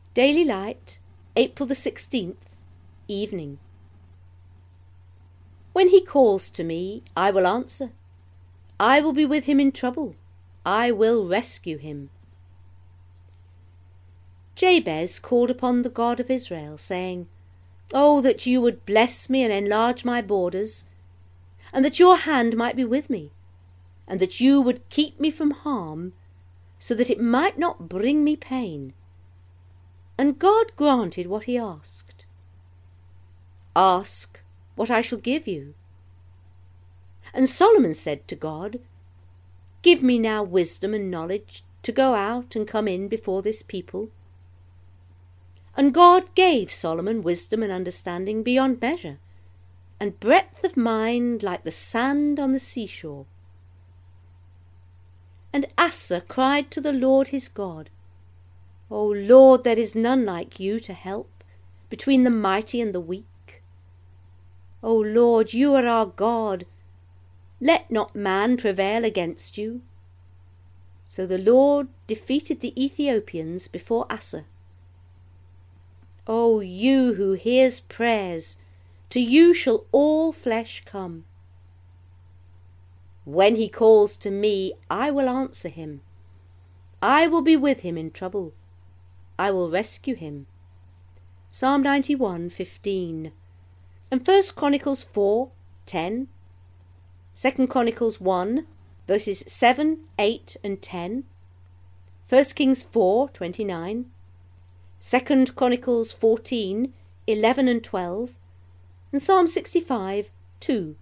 Daily Light, April the 16th, evening. When he calls to me, I will answer. I will be with him in trouble. I will rescue him. Jabez called upon the God of Israel, saying, Oh, that you would bless me and enlarge my borders, and that your hand might be with me, and that you would keep me from harm, so that it might not bring me pain. And God granted what he asked. Ask what I shall give you. And Solomon said to God, Give me now wisdom and knowledge to go out and come in before this people. And God gave Solomon wisdom and understanding beyond measure, and breadth of mind like the sand on the seashore. And Asa cried to the Lord his God, O Lord, there is none like you to help between the mighty and the weak. O Lord, you are our God. Let not man prevail against you. So the Lord defeated the Ethiopians before Asa. O you who hears prayers, to you shall all flesh come. When he calls to me, I will answer him. I will be with him in trouble. I will rescue him. Psalm 91:15, and 1 Chronicles 4:10, 2 Chronicles 1 verses 7, 8 and 10, 1 Kings 4:29, 2 Chronicles 14:11 and 12, and Psalm 65:2.